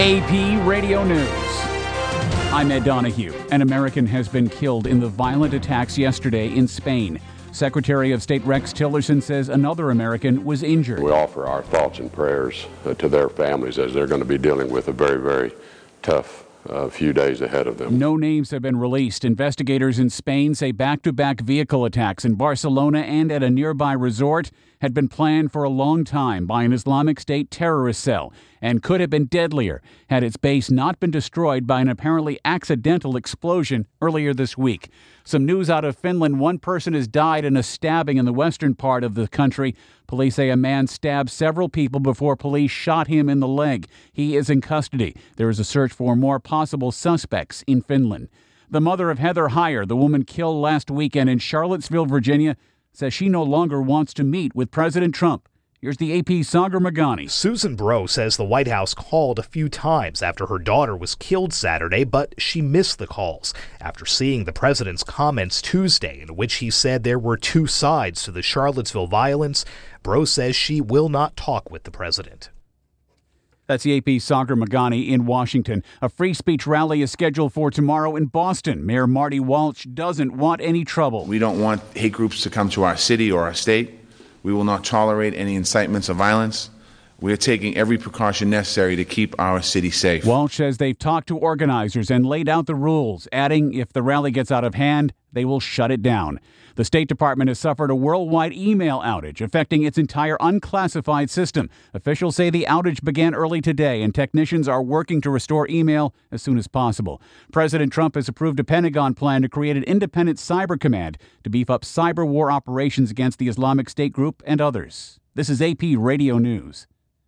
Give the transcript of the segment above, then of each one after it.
AP Radio News. I'm Ed Donahue. An American has been killed in the violent attacks yesterday in Spain. Secretary of State Rex Tillerson says another American was injured. We offer our thoughts and prayers to their families as they're going to be dealing with a very, very tough few days ahead of them. No names have been released. Investigators in Spain say back-to-back vehicle attacks in Barcelona and at a nearby resort had been planned for a long time by an Islamic State terrorist cell and could have been deadlier had its base not been destroyed by an apparently accidental explosion earlier this week. Some news out of Finland. One person has died in a stabbing in the western part of the country. Police say a man stabbed several people before police shot him in the leg. He is in custody. There is a search for more possible suspects in Finland. The mother of Heather Heyer, the woman killed last weekend in Charlottesville, Virginia, says she no longer wants to meet with President Trump. Here's the AP's Sagar Meghani. Susan Breaux says the White House called a few times after her daughter was killed Saturday, but she missed the calls after seeing the president's comments Tuesday, in which he said there were two sides to the Charlottesville violence. Breaux says she will not talk with the president. That's the AP's Sagar Meghani in Washington. A free speech rally is scheduled for tomorrow in Boston. Mayor Marty Walsh doesn't want any trouble. We don't want hate groups to come to our city or our state. We will not tolerate any incitements of violence. We are taking every precaution necessary to keep our city safe. Walsh says they've talked to organizers and laid out the rules, adding if the rally gets out of hand, they will shut it down. The State Department has suffered a worldwide email outage affecting its entire unclassified system. Officials say the outage began early today, and technicians are working to restore email as soon as possible. President Trump has approved a Pentagon plan to create an independent cyber command to beef up cyber war operations against the Islamic State group and others. This is AP Radio News.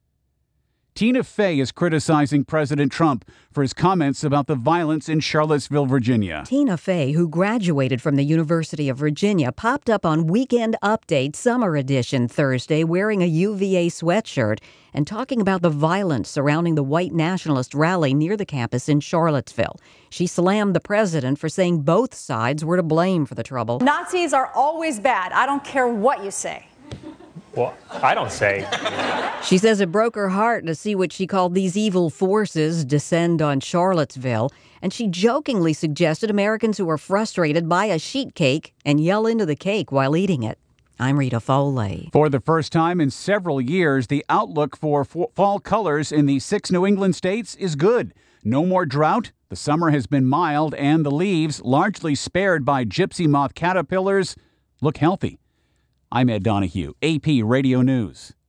Tina Fey is criticizing President Trump for his comments about the violence in Charlottesville, Virginia. Tina Fey, who graduated from the University of Virginia, popped up on Weekend Update Summer Edition Thursday wearing a UVA sweatshirt and talking about the violence surrounding the white nationalist rally near the campus in Charlottesville. She slammed the president for saying both sides were to blame for the trouble. Nazis are always bad. I don't care what you say. Well, I don't say. She says it broke her heart to see what she called these evil forces descend on Charlottesville, and she jokingly suggested Americans who are frustrated buy a sheet cake and yell into the cake while eating it. I'm Rita Foley. For the first time in several years, the outlook for fall colors in the 6 New England states is good. No more drought, the summer has been mild, and the leaves, largely spared by gypsy moth caterpillars, look healthy. I'm Ed Donahue, AP Radio News.